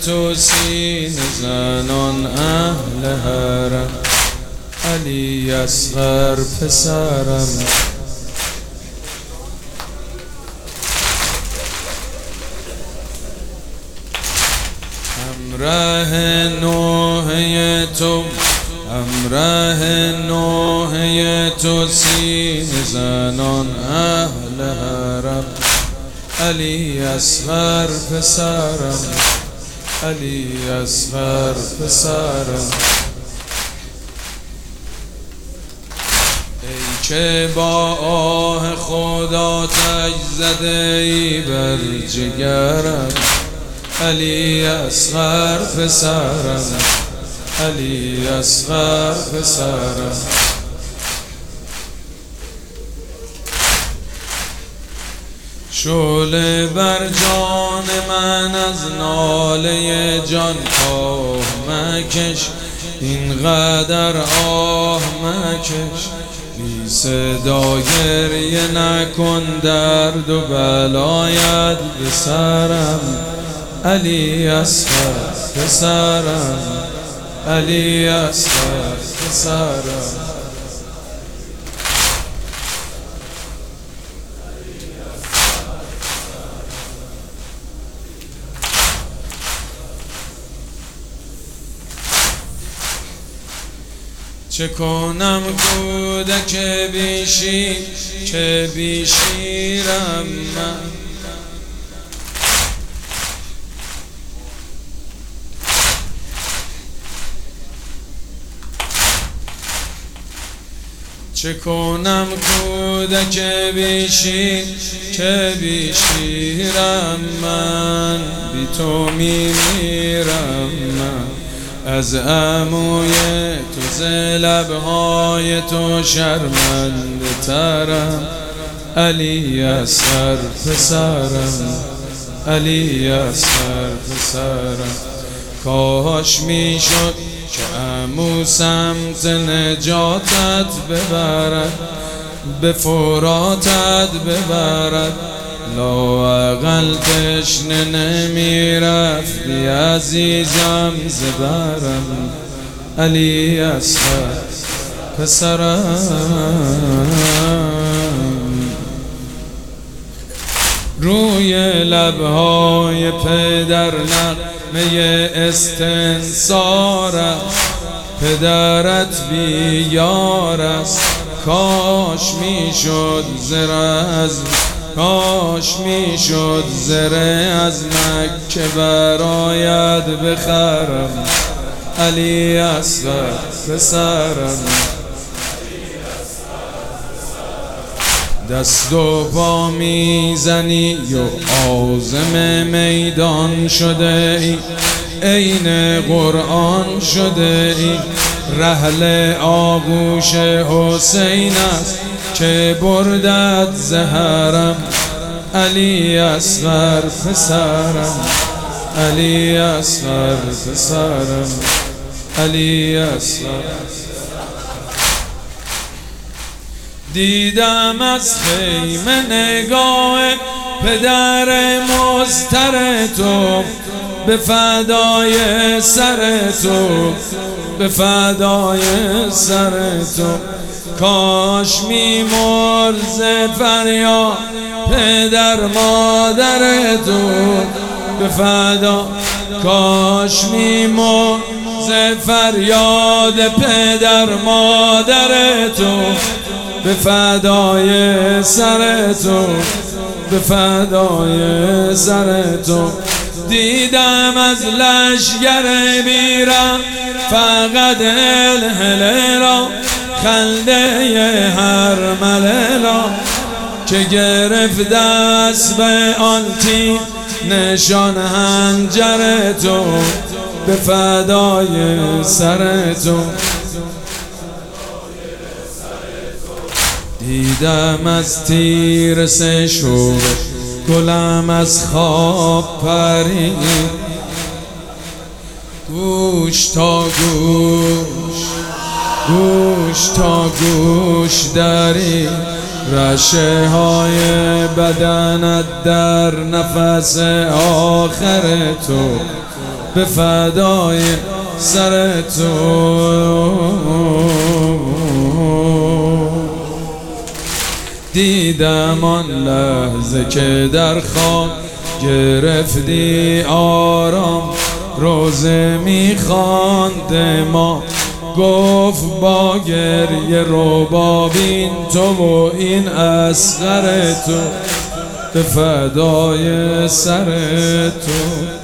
تو سینه زنان اهل حرم، علی اصغر پسرم. همراه نوحه تو، همراه نوحه تو سینه زنان اهل حرم، علی اصغر پسرم، علی اصغر پسرم. ای که با آه خدا تاج زده ای بر جگرم، علی اصغر پسرم، علی اصغر پسرم. شعله بر جان من از ناله جان آه مکش، اینقدر آه مکش. بی صدا گریه نکن، درد و بلایت به سرم، علی اصغر پسرم، علی اصغر پسرم. چه کنم کودک بیشی که بیشیرم من، چه کنم کودک بیشی که بیشیرم من، بی تو میمیرم من. از عموی تو ز لبهای تو شرمنده ترم، علی اصغر پسرم، علی اصغر پسرم. کاش میشد که عمو سمت نجاتت ببرد، به فراتت ببرد. لااقل تشنه نمیرفتی عزیزم زبرم، علی اصغر پسرم. روی لبهای پدر نغمه استنصار است، پدرت بیار است. کاش میشد کاش میشد زره از مکه برایت بخرم، علی اصغر پسرم. دست و پا میزنی و عازم میدان شده ای، عین قرآن شده ای. رحل آغوش حسین است که بردت زهرم، علی اصغر پسرم، علی اصغر پسرم، علی اصغر. دیدم از خیمه نگاه پدر مضطر تو، به فدای سر تو، به فدای سر تو. کاش میمرد ز فریاد پدر مادر تو، به فدا. کاش میمرد ز فریاد پدر مادر تو، به فدای سر تو، به فدای سر تو. دیدم از لشگر بیرم فقط الهله را، خنده هر مله را که گرفت دست به آن تیر نشان حنجر تو، به فدای سر تو. دیدم از تیر سه شور گلم از خواب پرید، گوش تا گوش، گوش تا گوش داری رشه های بدنت در نفس آخر تو، به فدای سر تو. دیدم آن لحظه که در خواب گرفتی آرام، روزه میخواند ما، گفت با گریه رو بابین تو و این اصغر تو، به فدای سر تو.